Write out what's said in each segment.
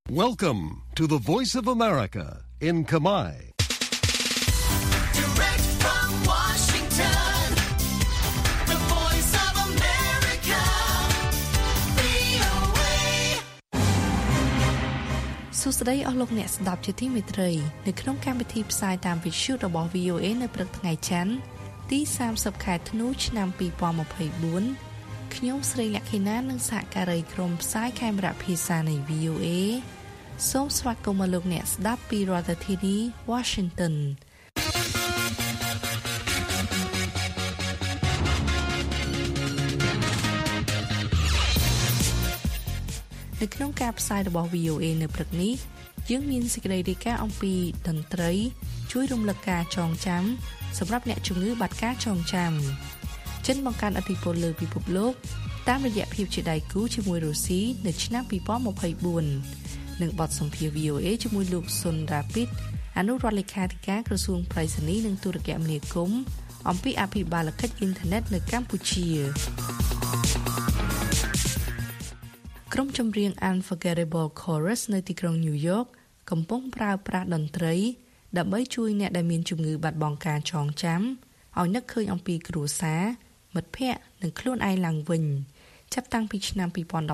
Welcome to the Voice of America in Kamai. Direct from Washington, the Voice of America, VOA. សួស្តីអស់លោកអ្នកស្ដាប់ជាទីមេត្រីនៅក្នុងកម្មវិធីផ្សាយតាមវិទ្យុរបស់ VOA នៅព្រឹកថ្ងៃច័ន្ទទី30ខែធ្នូឆ្នាំ2024ខ្ញុំស្រីលក្ខិណានិងសហការីក្រុមផ្សាយខេមរៈភាសានៃ VOA សូមស្វាគមន៍មកលោកអ្នកស្ដាប់ពីរដ្ឋធានី Washington នៅក្នុងការផ្សាយរបស់ VOA នៅព្រឹកនេះយើងមានសេចក្តីរាយការណ៍អំពីតន្ត្រីជួយរំលឹកការចងចាំសម្រាប់អ្នកជំងឺបាត់ការចងចាំចិនបង្កើនឥទ្ធិពលលើពិភពលោកតាមរយៈភាពជាដៃគូជាមួយរុស្ស៊ីនៅឆ្នាំ2024និងបទសម្ភាសន៍ VOA ជាមួយលោកសុនរ៉ាពីតអនុរដ្ឋលេខាធិការក្រសួងប្រៃសណីនិងទូរគមនាគមន៍អំពីអភិបាលកិច្ចអ៊ីនធឺណិតនៅកម្ពុជាក្រុមចម្រៀង Unforgettable Chorus នៅទីក្រុង New York កំពុងប្រើប្រាស់តន្ត្រីដើម្បីជួយអ្នកដែលមានជំងឺបាត់បង់ការចងចាំឲ្យនឹកឃើញអំពីគ្រួសារមិត្តភ័ក្តិនិងខ្លួនឯងឡើងវិញចាប់តាំងពីឆ្នាំ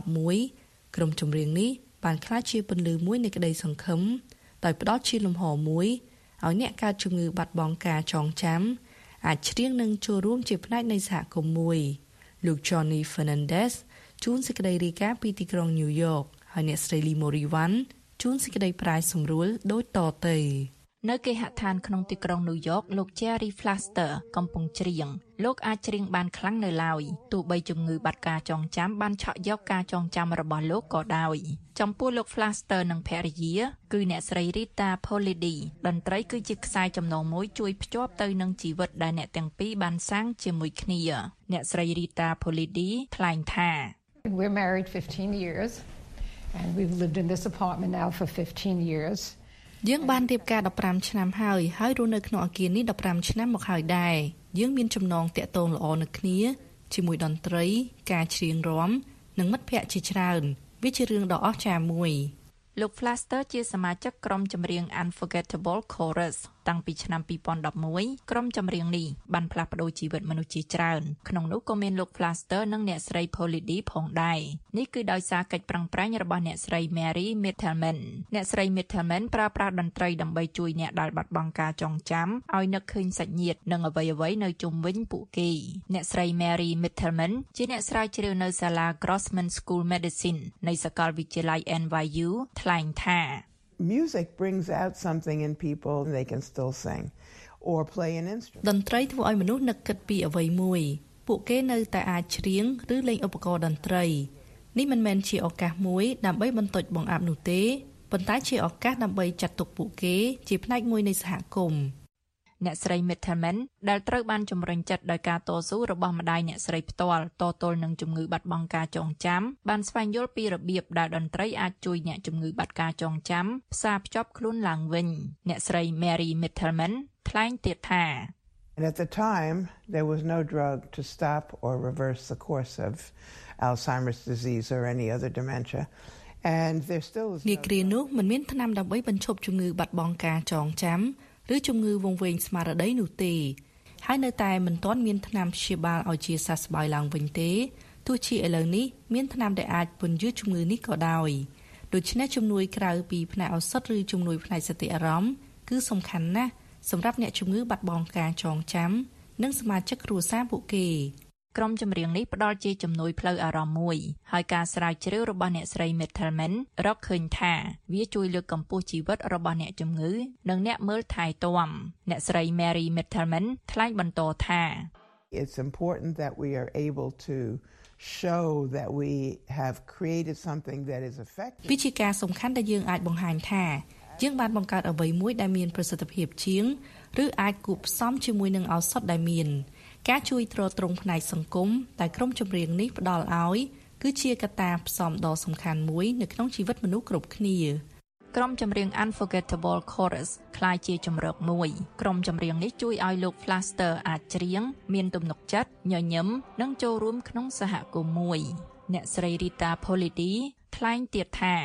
2011ក្រុមចម្រៀងនេះបានក្លាយជាពន្លឺមួយនៃក្តីសង្ឃឹមដោយផ្ដល់ជាលំហមួយឲ្យអ្នកកើតជំងឺបាត់បង់ការចងចាំអាចច្រៀងនិងចូលរួមជាផ្នែកនៃសហគមន៍មួយលោក Johnny Fernandez ជួនសេចក្តីរាយការណ៍ពីទីក្រុង New York ហើយអ្នកស្រី Lee Moriwan ជួនសេចក្តីប្រាយសម្រួលដូចតទៅនៅគេហដ្ឋានក្នុងទីក្រុង New York លោក Jerry Flaster កំពុងច្រៀងលោកអាចច្រៀងបានខ្លាំងនៅឡើយទោះបីជំងឺបាត់ការចងចាំបានឆក់យកការចងចាំរបស់លោកក៏ដោយចំពោះលោក Flaster និងភរិយាគឺអ្នកស្រី Rita Polidi តន្ត្រីគឺជាខ្សែចំណងមួយជួយភ្ជាប់ទៅនឹងជីវិតដែលអ្នកទាំងពីរបានសាងជាមួយគ្នាអ្នកស្រី Rita Polidi ថ្លែងថា We're married 15 years and we've lived in this apartment now for 15 years យើងបានរៀបការ15ឆ្នាំហើយរស់នៅក្នុងអគារនេះ15ឆ្នាំមកហើយដែរយើងមានចំណងតាក់ទងល្អនឹងគ្នាជាមួយតន្ត្រីការច្រៀងរាំនិងមិត្តភ័ក្តិជាច្រើនវាជារឿងដ៏អស្ចារ្យមួយលោក Flaster ជាសមាជិកក្រុមចម្រៀង Unforgettable Chorus តាំងពីឆ្នាំ2011ក្រុមចម្រៀងនេះបានផ្លាស់ប្ដូរជីវិតមនុស្សជាច្រើនក្នុងនោះក៏មានលោក Flaster និងអ្នកស្រី Polidi ផងដែរនេះគឺដោយសារកិច្ចប្រឹងប្រែងរបស់អ្នកស្រី Mary Mittelman អ្នកស្រី Mittelman ប្រើប្រាស់តន្ត្រីដើម្បីជួយអ្នកដែលបាត់បង់ការចងចាំឲ្យនឹកឃើញសាច់ញាតិនិងអ្វីៗនៅជុំវិញពួកគេអ្នកស្រី Mary Mittelman ជាអ្នកស្រាវជ្រាវនៅសាលា Grossman School Medicine នៃសាកលវិទ្យាល័យ NYU ថ្លែងថា Music brings out something in people they can still sing or play an instrument តន្ត្រីធ្វើឲ្យមនុស្សនឹកគិតពីអ្វីមួយពួកគេនៅតែអាចច្រៀងឬលេងឧបករណ៍តន្ត្រីនេះមិនមែនជាឱកាសមួយដើម្បីបន្ទោចបង្អាប់នោះទេប៉ុន្តែជាឱកាសដើម្បីចាត់ទុកពួកគេជាផ្នែកមួយនៃសហគមន៍អ្នកស្រី Mittelman ដែលត្រូវបានជំរុញចិត្តដោយការតស៊ូរបស់ម្ដាយអ្នកស្រីផ្ទាល់តទល់នឹងជំងឺបាត់បង់ការចងចាំបានស្វែងយល់ពីរបៀបដែលតន្ត្រីអាចជួយអ្នកជំងឺបាត់ការចងចាំផ្សារភ្ជាប់ខ្លួនឡើងវិញអ្នកស្រី Mary Mittelman ថ្លែងទៀតថា And at the time there was no drug to stop or reverse the course of Alzheimer's disease or any other dementia and there still is នេះគ្រានោះមិនមានថ្នាំដើម្បីបញ្ឈប់ជំងឺបាត់បង់ការចងចាំឬជំងឺវង្វេងស្មារតីនោះទេហើយនៅតែមិនទាន់មានថ្នាំព្យាបាលឲ្យជាសះស្បើយឡើងវិញទេទោះជាឥឡូវនេះមានថ្នាំដែលអាចពន្យាជំងឺនេះក៏ដោយដូច្នេះជំនួយក្រៅពីផ្នែកឱសថឬជំនួយផ្នែកសតិអារម្មណ៍គឺសំខាន់ណាស់សម្រាប់អ្នកជំងឺបាត់បង់ការចងចាំនិងសមាជិកគ្រួសារពួកគេក្រុមចម្រៀងនេះផ្ដល់ជាជំនួយផ្លូវអារម្មណ៍មួយហើយការស្រាវជ្រាវរបស់អ្នកស្រី Mittelman រកឃើញថាវាជួយលើកកម្ពស់ជីវិតរបស់អ្នកជំងឺនិងអ្នកមើលថែទាំអ្នកស្រី Mary Mittelman ថ្លែងបន្តថា It's important that we are able to show that we have created something that is effective វិជាការសំខាន់ដែលយើងអាចបង្ហាញថាយើងបានបង្កើតអ្វីមួយដែលមានប្រសិទ្ធភាពជាងឬអាចគួបផ្សំជាមួយនឹងឱសថដែលមានការជួយទ្រទ្រង់ផ្នែកសង្គមតែក្រុមចម្រៀងនេះផ្ដល់ឲ្យគឺជាកត្តាផ្សំដ៏សំខាន់មួយនៅក្នុងជីវិតមនុស្សគ្រប់គ្នាក្រុមចម្រៀង Unforgettable Chorus ក្លាយជាជម្រើសមួយក្រុមចម្រៀងនេះជួយឲ្យលោក Flaster អាចច្រៀងមានទំនុកចិត្តញញឹមនិងចូលរួមក្នុងសហគមន៍មួយអ្នកស្រី Rita Polidi ថ្លែងទៀតថា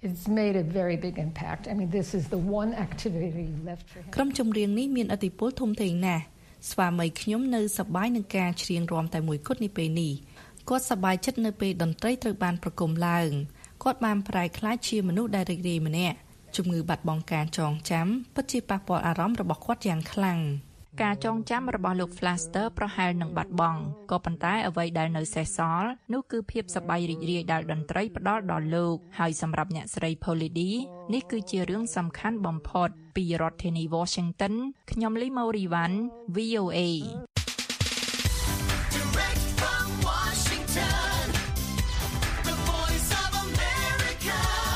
It's made a very big impact. I mean, this is the one activity left for him. ក្រុមចម្រៀងនេះមានឥទ្ធិពលធំធេងណាស់ស្វាមីខ្ញុំនៅសប្បាយនឹងការច្រៀងរាំតែមួយគត់នេះពេលនេះគាត់សប្បាយចិត្តនៅពេលតន្ត្រីត្រូវបានប្រគំឡើងគាត់បានប្រែក្លាយជាមនុស្សដែលរីករាយម្នាក់ជំងឺបាត់បង់ការចងចាំពិតជាប៉ះពាល់អារម្មណ៍របស់គាត់យ៉ាងខ្លាំងការចងចាំរបស់លោក Flaster ប្រហែលនឹងបាត់បង់ក៏ប៉ុន្តែអ្វីដែលនៅសេសសល់នោះគឺភាពសប្បាយរីករាយដែលតន្ត្រីផ្ដល់ដល់លោកហើយសម្រាប់អ្នកស្រី Polly នេះគឺជារឿងសំខាន់បំផុតពីរដ្ឋធានី Washington ខ្ញុំ Lee Morivan VOA Direct from Washington, the voice of America,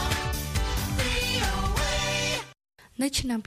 VOA. នៅឆ្នាំ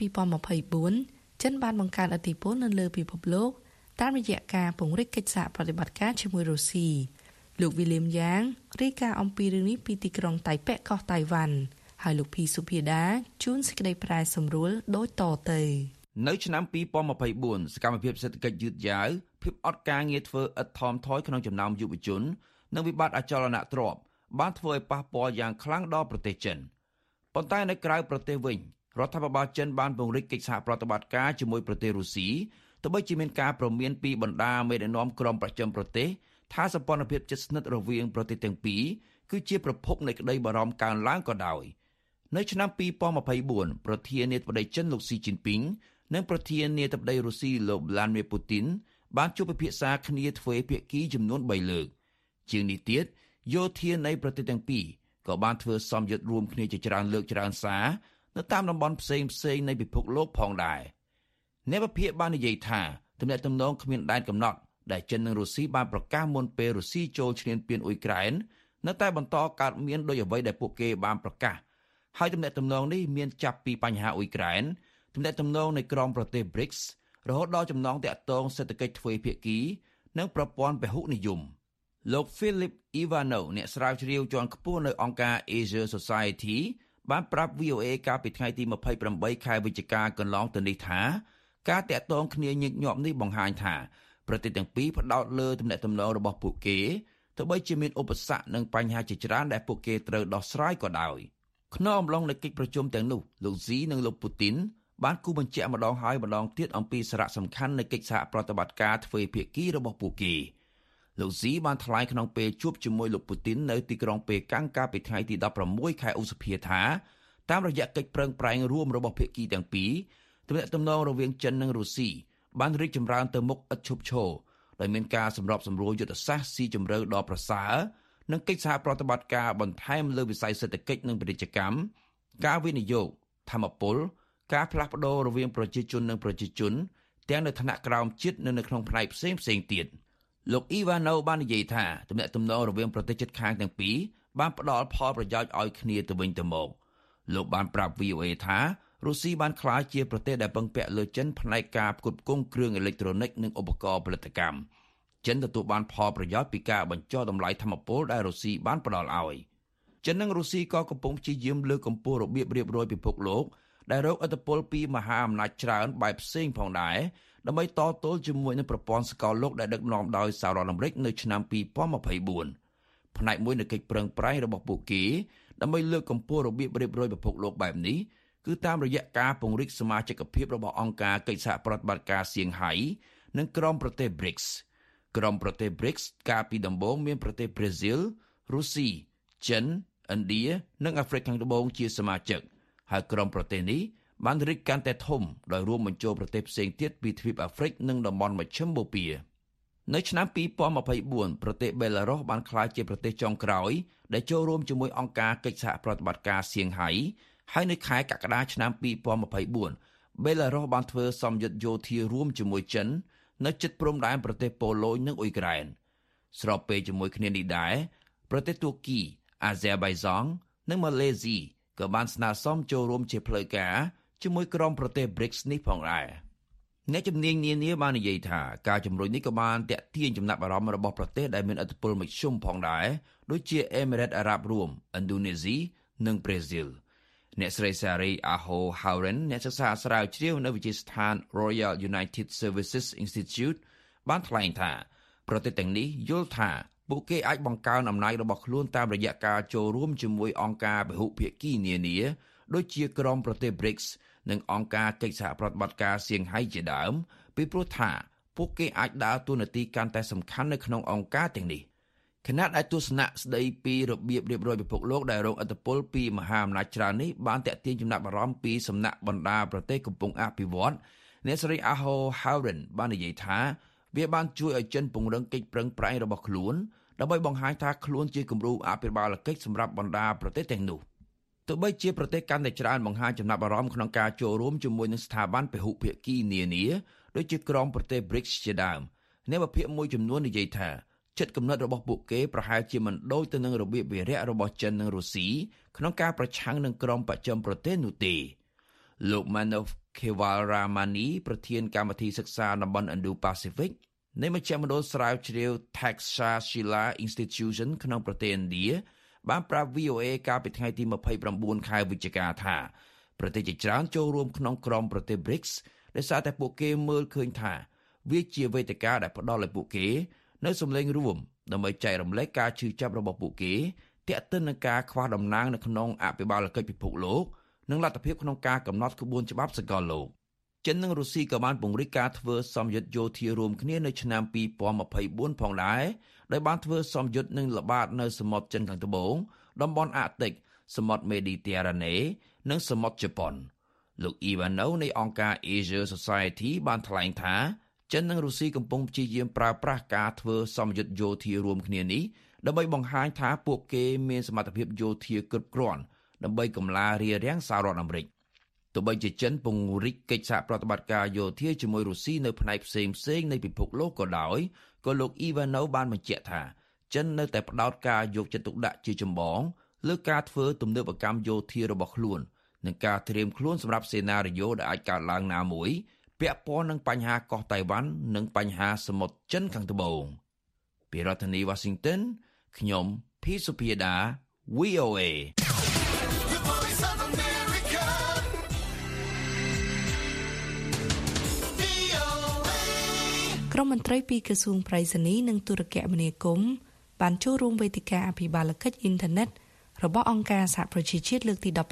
2024ចិនបានបង្កើនឥទ្ធិពលនៅលើពិភពលោកតាមរយៈការពង្រីកកិច្ចសហប្រតិបត្តិការជាមួយរុស្ស៊ីលោក William Yang រាយការណ៍អំពីរឿងនេះពីទីក្រុងតៃប៉េកោះតៃវ៉ាន់ហើយលោកភីសុភាដាជួនសេចក្តីប្រែសម្រួលដូចតទៅនៅឆ្នាំ2024សកម្មភាពសេដ្ឋកិច្ចយឺតយ៉ាវភាពអត់ការងារធ្វើឥតថមថយក្នុងចំណោមយុវជននិងវិបត្តិអចលនទ្រព្យបានធ្វើឲ្យប៉ះពាល់យ៉ាងខ្លាំងដល់ប្រទេសចិនប៉ុន្តែនៅក្រៅប្រទេសវិញរដ្ឋាភិបាលចិនបានពង្រីកកិច្ចសហប្រតិបត្តិការជាមួយប្រទេសរុស្ស៊ីទោះបីជាមានការព្រមានពីបណ្ដាមេដឹកនាំក្រុមប្រចាំប្រទេសថាសម្ព័ន្ធភាពជិតស្និទ្ធរវាងប្រទេសទាំងពីរគឺជាប្រភពនៃក្តីបារម្ភកើនឡើងក៏ដោយនៅឆ្នាំ2024ប្រធានាធិបតីចិនលោកស៊ីជីនពីងនិងប្រធានាធិបតីរុស្ស៊ីលោក Vladimir Putin បានជួបពិភាក្សាគ្នាទ្វេភាគីចំនួន3លើកជាងនេះទៀតយោធានៃប្រទេសទាំងពីរក៏បានធ្វើសម្ពាធរួមគ្នាជាច្រើនលើកច្រើនសារនៅតាមតំបន់ផ្សេងៗនៃពិភពលោកផងដែរអ្នកវិភាគបាននិយាយថាទំនាក់ទំនងគ្មានដែនកំណត់ដែលចិននិងរុស្ស៊ីបានប្រកាសមុនពេលរុស្ស៊ីចូលឈ្លានពានអ៊ុយក្រែននៅតែបន្តកើតមានដោយអ្វីដែលពួកគេបានប្រកាសហើយទំនាក់ទំនងនេះមានចាប់ពីបញ្ហាអ៊ុយក្រែនទំនាក់ទំនងនៃក្រុមប្រទេស BRICS រហូតដល់ចំណងទាក់ទងសេដ្ឋកិច្ចទ្វេភាគីនិងប្រព័ន្ធពហុនិយមលោក Philip Ivanov អ្នកស្រាវជ្រាវជាន់ខ្ពស់នៅអង្គការ Asia Society បានប្រាប់ VOA កាលពីថ្ងៃទី28ខែវិច្ឆិកាកន្លងទៅនេះថាការតាក់ទងគ្នាញឹកញាប់នេះបង្ហាញថាប្រទេសទាំងពីរផ្ដោតលើទំនាក់ទំនងរបស់ពួកគេទោះបីជាមានឧបសគ្គនិងបញ្ហាជាច្រើនដែលពួកគេត្រូវដោះស្រាយក៏ដោយក្នុងអំឡុងនៃកិច្ចប្រជុំទាំងនោះលោកស៊ីនិងលោកពូទីនបានគូបញ្ជាក់ម្ដងហើយម្ដងទៀតអំពីសារៈសំខាន់នៃកិច្ចសហប្រតិបត្តិការទ្វេភាគីរបស់ពួកគេលោកស៊ីបានថ្លែងក្នុងពេលជួបជាមួយលោកពូទីននៅទីក្រុងប៉េកាំងកាលពីថ្ងៃទី16ខែឧសភាថាតាមរយៈកិច្ចប្រឹងប្រែងរួមរបស់ភាគីទាំងពីរទំនាក់ទំនងរវាងចិននិងរុស្ស៊ីបានរីកចម្រើនទៅមុខឥតឈប់ឈរដោយមានការសម្របសម្រួលយុទ្ធសាស្ត្រស៊ីជម្រៅដ៏ប្រសើរនិងកិច្ចសហប្រតិបត្តិការបន្ថែមលើវិស័យសេដ្ឋកិច្ចនិងពាណិជ្ជកម្មការវិនិយោគធម្មពលការផ្លាស់ប្ដូររវាងប្រជាជននិងប្រជាជនទាំងនៅថ្នាក់ក្រោមជាតិនិងនៅក្នុងផ្នែកផ្សេងៗទៀតលោកអ៊ីវ៉ាណូបាននិយាយថាទំនាក់ទំនងរវាងប្រទេសជិតខាងទាំងពីរបានផ្ដល់ផលប្រយោជន៍ឲ្យគ្នាទៅវិញទៅមកលោកបានប្រាប់ VOA ថារុស្ស៊ីបានក្លាយជាប្រទេសដែលពឹងពាក់លើចិនផ្នែកការផ្គត់ផ្គង់គ្រឿងអេឡិចត្រូនិកនិងឧបករណ៍ផលិតកម្មចិនទទួលបានផលប្រយោជន៍ពីការបញ្ចុះតម្លៃថាមពលដែលរុស្ស៊ីបានផ្ដល់ឲ្យចិននិងរុស្ស៊ីក៏កំពុងព្យាយាមលើកកម្ពស់របៀបរៀបរយពិភពលោកដែលរកឥទ្ធិពលពីមហាអំណាចច្រើនបែបផ្សេងផងដែរដើម្បីតទល់ជាមួយនឹងប្រព័ន្ធសកលលោកដែលដឹកនាំដោយសហរដ្ឋអាមេរិកនៅឆ្នាំ2024ផ្នែកមួយនៃកិច្ចប្រឹងប្រែងរបស់ពួកគេដើម្បីលើកកម្ពស់របៀបរៀបរយពិភពលោកបែបនេះគឺតាមរយៈការពង្រីកសមាជិកភាពរបស់អង្គការកិច្ចសហប្រតិបត្តិការសៀងហៃនិងក្រុមប្រទេស BRICS ក្រុមប្រទេស BRICS កាលពីដំបូងមានប្រទេសប្រេស៊ីលរុស្ស៊ីចិនឥណ្ឌានិងអាហ្វ្រិកខាងត្បូងជាសមាជិកហើយក្រុមប្រទេសនេះបានរីកកាន់តែធំដោយរួមបញ្ចូលប្រទេសផ្សេងទៀតពីទ្វីបអាហ្វ្រិកនិងតំបន់មជ្ឈិមបូព៌ានៅឆ្នាំ2024ប្រទេសបេឡារុសបានក្លាយជាប្រទេសចុងក្រោយដែលចូលរួមជាមួយអង្គការកិច្ចសហប្រតិបត្តិការសៀងហៃហើយនៅខែកក្កដាឆ្នាំ2024បេឡារុសបានធ្វើសម្ពាធយោធារួមជាមួយចិននៅជិតព្រំដែនប្រទេសប៉ូឡូញនិងអ៊ុយក្រែនស្របពេលជាមួយគ្នានេះដែរប្រទេសទួរគីអាហ្សេបៃហ្សង់និងម៉ាឡេស៊ីក៏បានស្នើសុំចូលរួមជាផ្លូវការជាមួយក្រុមប្រទេស BRICS នេះផងដែរអ្នកជំនាញនានាបាននិយាយថាការជំរុញនេះក៏បានទាក់ទាញចំណាប់អារម្មណ៍របស់ប្រទេសដែលមានឥទ្ធិពលមធ្យមផងដែរដូចជាអេមីរ៉េតអារ៉ាប់រួមឥណ្ឌូនេស៊ីនិងប្រេស៊ីលអ្នកស្រី Sari Aho Hauren អ្នកសិក្សាស្រាវជ្រាវនៅវិទ្យាស្ថាន Royal United Services Institute បានថ្លែងថាប្រទេសទាំងនេះយល់ថាពួកគេអាចបង្កើនអំណាចរបស់ខ្លួនតាមរយៈការចូលរួមជាមួយអង្គការពហុភាគីនានាដូចជាក្រុមប្រទេស BRICS និងអង្គការកិច្ចសហប្រតិបត្តិការសៀងហៃជាដើមពីព្រោះថាពួកគេអាចដើរតួនាទីកាន់តែសំខាន់នៅក្នុងអង្គការទាំងនេះខណៈដែលទស្សនៈស្ដីពីរបៀបរៀបរយពិភពលោកដែលរងឥទ្ធិពលពីមហាអំណាចច្រើននេះបានទាក់ទាញចំណាប់អារម្មណ៍ពីសំណាក់បណ្ដាប្រទេសកំពុងអភិវឌ្ឍអ្នកស្រី Aho Howren បាននិយាយថាវាបានជួយឲ្យចិនពង្រឹងកិច្ចប្រឹងប្រែងរបស់ខ្លួនដើម្បីបង្ហាញថាខ្លួនជាគំរូអភិបាលកិច្ចសម្រាប់បណ្ដាប្រទេសទាំងនោះទោះបីជាប្រទេសកាន់តែច្រើនបង្ហាញចំណាប់អារម្មណ៍ក្នុងការចូលរួមជាមួយនឹងស្ថាប័នពហុភាគីនានាដូចជាក្រុមប្រទេស BRICS ជាដើមអ្នកវិភាគមួយចំនួននិយាយថាចិត្តគំនិតរបស់ពួកគេប្រហែលជាមិនដូចទៅនឹងរបៀបវារៈរបស់ចិននិងរុស្ស៊ីក្នុងការប្រឆាំងនឹងក្រុមបច្ចឹមប្រទេសនោះទេលោក Manov Kevaramani ប្រធានកម្មវិធីសិក្សាតំបន់ Indo-Pacific នៃមជ្ឈមណ្ឌលស្រាវជ្រាវ Takshashila Institution ក្នុងប្រទេសឥណ្ឌាបានប្រាប់ VOA កាលពីថ្ងៃទី29ខែវិច្ឆិកាថាប្រទេសជាច្រើនចូលរួមក្នុងក្រុមប្រទេស BRICS ដោយសារតែពួកគេមើលឃើញថាវាជាវេទិកាដែលផ្ដល់ឲ្យពួកគេនៅសម្លេងរួមដើម្បីចែករំលែកការឈឺចាប់របស់ពួកគេទាក់ទិននឹងការខ្វះតំណែងនៅក្នុងអភិបាលកិច្ចពិភពលោកនិងលទ្ធភាពក្នុងការកំណត់ក្បួនច្បាប់សកលលោកចិននិងរុស្ស៊ីក៏បានពង្រីកការធ្វើសម្ពយុទ្ធយោធារួមគ្នានៅឆ្នាំ2024ផងដែរដោយបានធ្វើសម្ពយុទ្ធនឹងល្បាតនៅសមុទ្រចិនខាងត្បូងតំបន់អាកទិកសមុទ្រមេឌីទែរ៉ាណេនិងសមុទ្រជប៉ុនលោក Ivanov នៃអង្គការ Asia Society បានថ្លែងថាចិននិងរុស្ស៊ីកំពុងព្យាយាមប្រើប្រាស់ការធ្វើសម្ពយុទ្ធយោធារួមគ្នានេះដើម្បីបង្ហាញថាពួកគេមានសមត្ថភាពយោធាគ្រប់គ្រាន់ដើម្បីកម្លារារាំងសហរដ្ឋអាមេរិកទោះបីជាចិនពង្រីកកិច្ចសហប្រតិបត្តិការយោធាជាមួយរុស្ស៊ីនៅផ្នែកផ្សេងៗនៃពិភពលោកក៏ដោយក៏លោក Ivanov បានបញ្ជាក់ថាចិននៅតែផ្ដោតការយកចិត្តទុកដាក់ជាចម្បងលើការធ្វើទំនើបកម្មយោធារបស់ខ្លួននិងការត្រៀមខ្លួនសម្រាប់សេណារីយ៉ូដែលអាចកើតឡើងណាមួយពាក់ព័ន្ធនឹងបញ្ហាកោះតៃវ៉ាន់និងបញ្ហាសមុទ្រចិនខាងត្បូងពីរដ្ឋធានី Washington ខ្ញុំភីសុភាដា VOA The Voice of America. VOA. ក្រុមមន្ត្រីពីក្រសួងប្រៃសណីនិងទូរគមនាគមន៍បានចូលរួមវេទិកាអភិបាលកិច្ចអ៊ីនធឺណិតរបស់អង្គការសហប្រជាជាតិលើកទី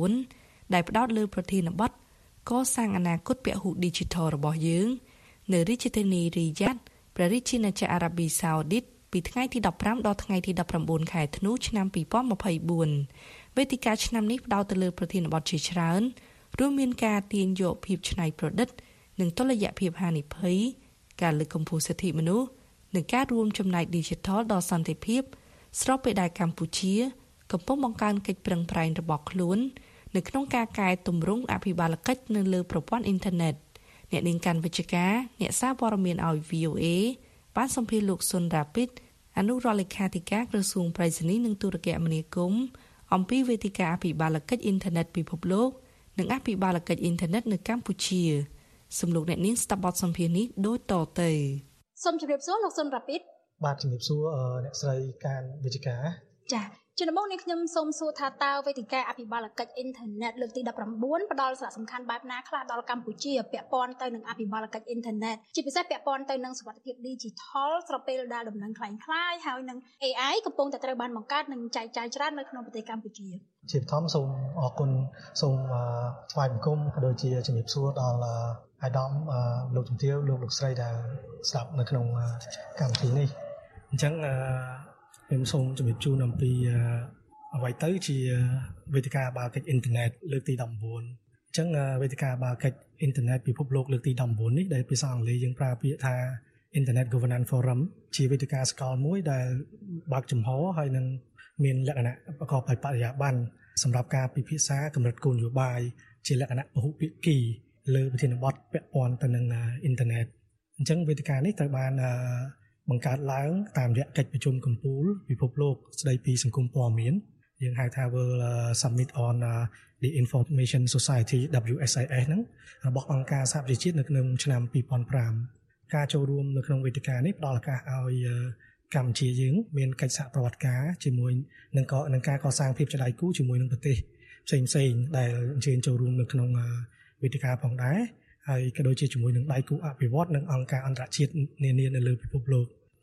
19ដែលផ្ដោតលើប្រធានបទកសាងអនាគតពហុ Digital របស់យើងនៅរាជធានីរីយ៉ាដព្រះរាជាណាចក្រអារ៉ាប៊ីសាអូឌីតពីថ្ងៃទី15ដល់ថ្ងៃទី19ខែធ្នូឆ្នាំ2024វេទិកាឆ្នាំនេះផ្ដោតទៅលើប្រធានបទជាច្រើនរួមមានការទាញយកភាពច្នៃប្រឌិតនិងតុល្យភាពហានិភ័យការលើកកម្ពស់សិទ្ធិមនុស្សនិងការរួមចំណែក Digital ដល់សន្តិភាពស្របពេលដែលកម្ពុជាកំពុងបង្កើនកិច្ចប្រឹងប្រែងរបស់ខ្លួននៅក្នុងការកែតម្រង់អភិបាលកិច្ចនៅលើប្រព័ន្ធអ៊ីនធឺណិតអ្នកនាងកាន់វិជ្ជការអ្នកសារព័ត៌មានឲ្យ VOA បានសម្ភាសន៍លោកសុនរ៉ាពីតអនុរដ្ឋលេខាធិការក្រសួងប្រៃសណីនិងទូរគមនាគមន៍អំពីវេទិកាអភិបាលកិច្ចអ៊ីនធឺណិតពិភពលោកនិងអភិបាលកិច្ចអ៊ីនធឺណិតនៅកម្ពុជាសំលោកអ្នកនាងស្ដាប់បទសម្ភាសន៍នេះដូចតទៅសូមជម្រាបសួរលោកសុនរ៉ាពីតបាទជំរាបសួរអ្នកស្រីកានវិជ្ជការចា៎ជំនុំនេះខ្ញុំសូមសួរថាតើវេទិកាអភិបាលកិច្ចអ៊ីនធឺណិតលើកទី19ផ្ដល់សារៈសំខាន់បែបណាខ្លះដល់កម្ពុជាពាក់ព័ន្ធទៅនឹងអភិបាលកិច្ចអ៊ីនធឺណិតជាពិសេសពាក់ព័ន្ធទៅនឹងសុវត្ថិភាព Digital ស្របពេលដែលដំណឹងคล้ายៗហើយនឹង AI កំពុងតែត្រូវបានបង្កើតនិងចែកចាយច្រើននៅក្នុងប្រទេសកម្ពុជាជាបឋមសូមអរគុណសូមថ្វាយបង្គំក៏ដូចជាជំរាបសួរដល់អាដាមលោកជំទាវលោកស្រីដែលស្ដាប់នៅក្នុងកម្មវិធីនេះអញ្ចឹងខ្ញុំសូមជម្រាបជូនអំពីអ្វីទៅជាវេទិកាអភិបាលកិច្ចអ៊ីនធឺណិតលើកទី19អញ្ចឹងវេទិកាអភិបាលកិច្ចអ៊ីនធឺណិតពិភពលោកលើកទី19នេះដែលភាសាអង់គ្លេសយើងប្រើពាក្យថា Internet Governance Forum ជាវេទិកាសកលមួយដែលបើកចំហហើយនឹងមានលក្ខណៈប្រកបដោយបរិយាបន្នសម្រាប់ការពិភាក្សាកម្រិតគោលនយោបាយជាលក្ខណៈពហុភាគីលើប្រធានបទពាក់ព័ន្ធទៅនឹងអ៊ីនធឺណិតអញ្ចឹងវេទិកានេះត្រូវបានបង្កើតឡើងតាមរយៈកិច្ចប្រជុំកំពូលពិភពលោកស្ដីពីសង្គមព័ត៌មានយើងហៅថា World Summit on the Information Society WSIS ហ្នឹងរបស់អង្គការសហប្រជាជាតិនៅក្នុងឆ្នាំ2005ការចូលរួមនៅក្នុងវេទិកានេះផ្ដល់ឱកាសឲ្យកម្ពុជាយើងមានកិច្ចសហប្រតិបត្តិការជាមួយនឹងការកសាងភាពជាដៃគូជាមួយនឹងប្រទេសផ្សេងៗដែលអញ្ជើញចូលរួមនៅក្នុងវេទិកាផងដែរហើយក៏ដូចជាជាមួយនឹងដៃគូអភិវឌ្ឍន៍និងអង្គការអន្តរជាតិនានានៅលើពិភពលោក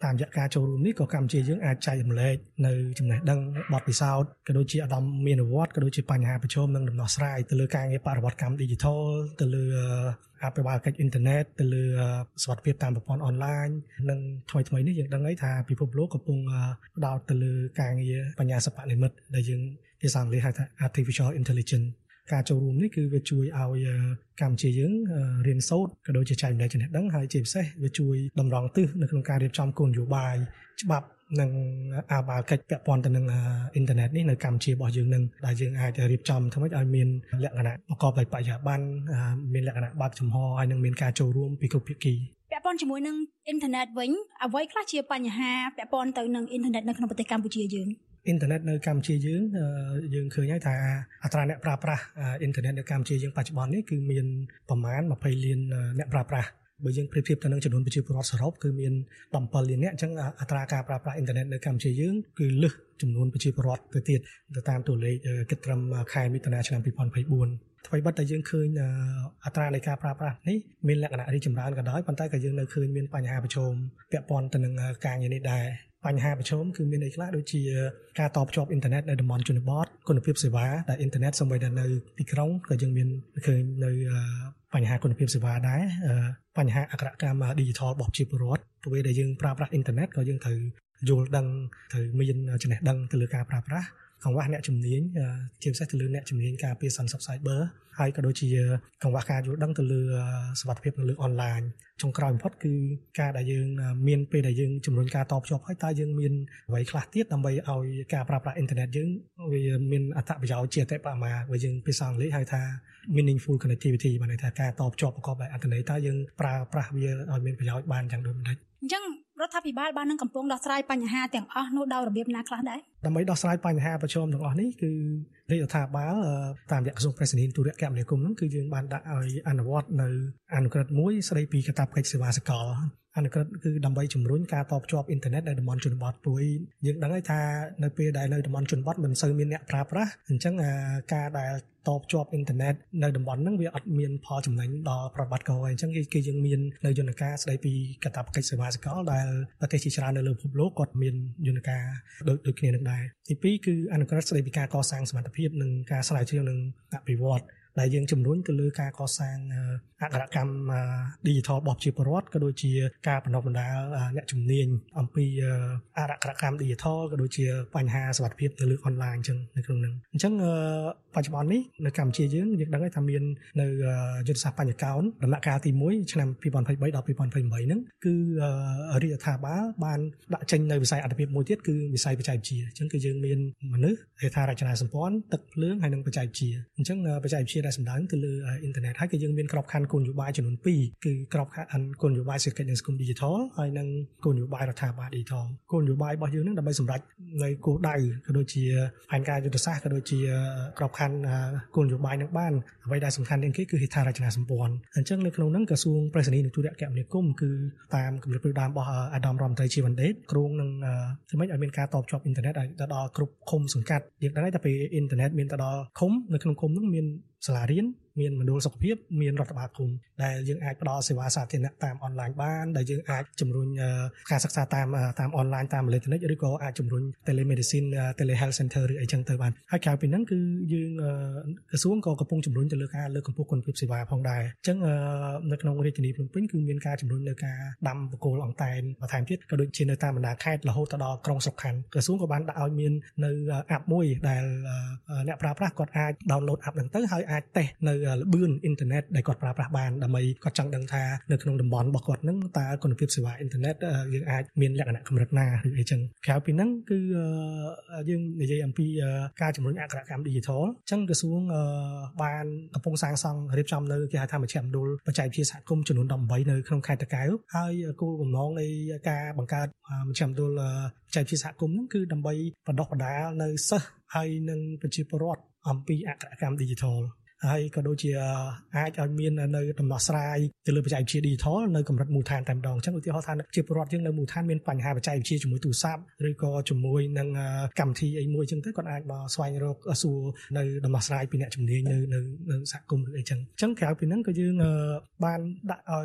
តាមរយៈការចូលរួមនេះក៏កម្ពុជាយើងអាចចែករំលែកនៅចំណេះដឹងបទពិសោធន៍ក៏ដូចជាឧត្តមមានវត្តក៏ដូចជាបញ្ហាប្រឈមនិងដំណោះស្រាយទៅលើការងារបរិវត្តកម្ម Digital ទៅលើអភិបាលកិច្ចអ៊ីនធឺណិតទៅលើសុវត្ថិភាពតាមប្រព័ន្ធអនឡាញនិងថ្មីៗនេះយើងដឹងហើយថាពិភពលោកកំពុងផ្ដោតទៅលើការងារបញ្ញាសិប្បនិម្មិតដែលយើងភាសាអង់គ្លេសហៅថា Artificial Intelligence ការចូលរួមនេះគឺវាជួយឲ្យកម្ពុជាយើងរៀនសូត្រក៏ដូចជាចែករំលែកចំណេះដឹងហើយជាពិសេសវាជួយតម្រង់ទិសនៅក្នុងការរៀបចំគោលនយោបាយច្បាប់និងអភិបាលកិច្ចពាក់ព័ន្ធទៅនឹងអ៊ីនធឺណិតនេះនៅកម្ពុជារបស់យើងនឹងដែលយើងអាចរៀបចំធ្វើម៉េចឲ្យមានលក្ខណៈប្រកបដោយបរិយាបន្នមានលក្ខណៈបើកចំហហើយនឹងមានការចូលរួមពីគ្រប់ភាគីពាក់ព័ន្ធជាមួយនឹងអ៊ីនធឺណិតវិញអ្វីខ្លះជាបញ្ហាពាក់ព័ន្ធទៅនឹងអ៊ីនធឺណិតនៅក្នុងប្រទេសកម្ពុជាយើងអ៊ីនធឺណិតនៅកម្ពុជាយើងឃើញហើយថាអត្រាអ្នកប្រើប្រាស់អ៊ីនធឺណិតនៅកម្ពុជាយើងបច្ចុប្បន្ននេះគឺមានប្រមាណ20លានអ្នកប្រើប្រាស់បើយើងប្រៀបធៀបទៅនឹងចំនួនប្រជាពលរដ្ឋសរុបគឺមាន17លានអ្នកអញ្ចឹងអត្រាការប្រើប្រាស់អ៊ីនធឺណិតនៅកម្ពុជាយើងគឺលើសចំនួនប្រជាពលរដ្ឋទៅទៀតទៅតាមតួលេខគិតត្រឹមខែមិថុនាឆ្នាំ2024ថ្មីបិទតែយើងឃើញអត្រានៃការប្រើប្រាស់នេះមានលក្ខណៈរីកចម្រើនក៏ដោយប៉ុន្តែក៏យើងនៅឃើញមានបញ្ហាប្រឈមពាក់ព័ន្ធទៅនឹងការងារនេះដែរបញ្ហាប្រឈមគឺមានអីខ្លះដូចជាការតភ្ជាប់អ៊ីនធឺណិតនៅតំបន់ជនបទគុណភាពសេវាដែលអ៊ីនធឺណិតសូម្បីតែនៅទីក្រុងក៏យើងមានឃើញនៅបញ្ហាគុណភាពសេវាដែរបញ្ហាអក្ខរកម្ម Digital របស់ប្រជាពលរដ្ឋពេលដែលយើងប្រើប្រាស់អ៊ីនធឺណិតក៏យើងត្រូវយល់ដឹងត្រូវមានចំណេះដឹងទៅលើការប្រើប្រាស់កង្វះអ្នកជំនាញជាពិសេសទៅលើអ្នកជំនាញការពារសន្តិសុខ Cyber ហើយក៏ដូចជាកង្វះការយល់ដឹងទៅលើសុវត្ថិភាពនៅលើអនឡាញចុងក្រោយបំផុតគឺការដែលយើងមានពេលដែលយើងជំរុញការតភ្ជាប់ហើយតើយើងមានអ្វីខ្លះទៀតដើម្បីឲ្យការប្រើប្រាស់អ៊ីនធឺណិតយើងវាមានអត្ថប្រយោជន៍ជាអតិបរមាបើយើងភាសាអង់គ្លេសហៅថា meaningful connectivity បានន័យថាការតភ្ជាប់ប្រកបដោយអត្ថន័យតើយើងប្រើប្រាស់វាឲ្យមានប្រយោជន៍បានយ៉ាងដូចម្តេចអញ្ចឹងរដ្ឋាភិបាលបាននឹងកំពុងដោះស្រាយបញ្ហាទាំងអស់នោះដោយរបៀបណាខ្លះដែរដើម្បីដោះស្រាយបញ្ហាប្រឈមទាំងអស់នេះគឺរាជរដ្ឋាភិបាលតាមរយៈក្រសួងប្រៃសណីទូរគមនាគមន៍ហ្នឹងគឺយើងបានដាក់ឲ្យអនុវត្តនៅអនុក្រឹត្យមួយស្ដីពីកាតព្វកិច្ចសេវាសកលអនុក្រឹត្យគឺដើម្បីជំរុញការតភ្ជាប់អ៊ីនធឺណិតនៅតំបន់ជនបទព្រោះយើងដឹងហើយថានៅពេលដែលនៅតំបន់ជនបទមិនសូវមានអ្នកប្រើប្រាស់អញ្ចឹងការដែលតភ្ជាប់អ៊ីនធឺណិតនៅតំបន់ហ្នឹងវាអត់មានផលចំណេញដល់ប្រតិបត្តិការអញ្ចឹងគឺយើងមាននៅយន្តការស្ដីពីកាតព្វកិច្ចសេវាសកលដែលប្រទេសជាច្រើននៅលើពិភពលោកគាត់មានយន្តការដូចគ្នានឹងដែរទី2គឺអនុក្រឹត្យស្ដីពីការកសាងសមត្ថភាពនិងការស្រាវជ្រាវនិងអភិវឌ្ឍដែលយើងជំរុញទៅលើការកសាងអក្ខរកម្ម Digital របស់ប្រជាពលរដ្ឋក៏ដូចជាការបណ្ដុះបណ្ដាលអ្នកជំនាញអំពីអក្ខរកម្ម Digital ក៏ដូចជាបញ្ហាសុវត្ថិភាពនៅលើអនឡាញអញ្ចឹងនៅក្នុងហ្នឹងអញ្ចឹងបច្ចុប្បន្ននេះនៅកម្ពុជាយើងដឹងហើយថាមាននៅយុទ្ធសាស្ត្របញ្ញកោណដំណាក់កាលទី1ឆ្នាំ2023ដល់2028ហ្នឹងគឺរាជរដ្ឋាភិបាលបានដាក់ចេញនៅវិស័យអត្ថប្រយោជន៍មួយទៀតគឺវិស័យបច្ចេកវិទ្យាអញ្ចឹងគឺយើងមានមនុស្សហេដ្ឋារចនាសម្ព័ន្ធទឹកភ្លើងហើយនិងបច្ចេកវិទ្យាអញ្ចឹងបច្ចេកវិទ្យាដែលសំដៅទៅលើអ៊ីនធឺណិតហើយក៏យើងមានក្របខ័ណ្ឌគោលនយោបាយចំនួន2គឺក្របខ័ណ្ឌគោលនយោបាយសេដ្ឋកិច្ចនិងសង្គម Digital ហើយនិងគោលនយោបាយរដ្ឋាភិបាល Digital គោលនយោបាយរបស់យើងនឹងដើម្បីសម្រេចនៅគោលដៅក៏ដូចជាផែនការយុទ្ធសាស្ត្រក៏ដូចជាក្របខ័ណ្ឌគោលនយោបាយនឹងបានអ្វីដែលសំខាន់ជាងគេគឺហេដ្ឋារចនាសម្ព័ន្ធអញ្ចឹងនៅក្នុងហ្នឹងក្រសួងប្រៃសណីនិងទូរគមនាគមន៍គឺតាមគម្រិតផ្ដាំរបស់អាដាមរដ្ឋមន្ត្រីជីវ៉ាន់ដេតគ្រោងនឹងធ្វើម៉េចឲ្យមានការតភ្ជាប់អ៊ីនធឺណិតឲ្យទៅដល់គ្រប់ឃុំសង្កាត់យើងដឹងហើយថាពេលអ៊ីនធឺណិតមានទៅដល់ឃុំនៅក្នុងឃុំហ្នឹងមានសាលារៀនមានមណ្ឌលសុខភាពមានរដ្ឋបាលឃុំដែលយើងអាចផ្ដល់សេវាសាធារណៈតាមអនឡាញបានដែលយើងអាចជំរុញការសិក្សាតាមអនឡាញតាមអេឡិចត្រូនិកឬក៏អាចជំរុញ telemedicine telehealth center ឬអីចឹងទៅបានហើយក្រៅពីហ្នឹងគឺយើងក្រសួងក៏កំពុងជំរុញទៅលើការលើកកម្ពស់គុណភាពសេវាផងដែរអញ្ចឹងនៅក្នុងរាជធានីភ្នំពេញគឺមានការជំរុញនៅការដាំបកគោលអង្តែនបន្ថែមទៀតក៏ដូចជានៅតាមបណ្ដាខេត្តរហូតទៅដល់ក្រុងស្រុកខណ្ឌក្រសួងក៏បានដាក់ឲ្យមាននៅ app មួយដែលអ្នកប្រើប្រាស់គាត់អាច download app ហ្នឹងទៅហើយអាចតេស្តនៅល្បឿនអ៊ីនធឺណិតដែលគាត់ប្រើប្រាស់បានដើម្បីគាត់ចង់ដឹងថានៅក្នុងតំបន់របស់គាត់ហ្នឹងតើគុណភាពសេវាអ៊ីនធឺណិតយើងអាចមានលក្ខណៈកម្រិតណាឬអីចឹងក្រៅពីហ្នឹងគឺយើងនិយាយអំពីការជំរុញអក្ខរកម្ម Digital អញ្ចឹងក្រសួងបានកំពុងសាងសង់រៀបចំនៅគេហៅថាមជ្ឈមណ្ឌលបច្ចេកវិទ្យាសហគមន៍ចំនួន18នៅក្នុងខេត្តតាកែវហើយគោលបំណងនៃការបង្កើតមជ្ឈមណ្ឌលបច្ចេកវិទ្យាសហគមន៍ហ្នឹងគឺដើម្បីបណ្ដុះបណ្ដាលនៅសិស្សហើយនិងប្រជាពលរដ្ឋអំពីអក្ខរកម្ម Digital ហើយក៏ដូចជាអាចឲ្យមាននៅដំណោះស្រាយទៅលើបច្ចេកវិទ្យា Digital នៅកម្រិតមូលដ្ឋានតែម្ដងអញ្ចឹងឧទាហរណ៍ថាជាពលរដ្ឋយើងនៅមូលដ្ឋានមានបញ្ហាបច្ចេកវិទ្យាជាមួយទូរស័ព្ទឬក៏ជាមួយនឹងកម្មវិធីអីមួយអញ្ចឹងទៅគាត់អាចមកស្វែងរកសួរនៅដំណោះស្រាយពីអ្នកជំនាញនៅសហគមន៍ឬអីចឹងក្រៅពីហ្នឹងក៏យើងបានដាក់ឲ្យ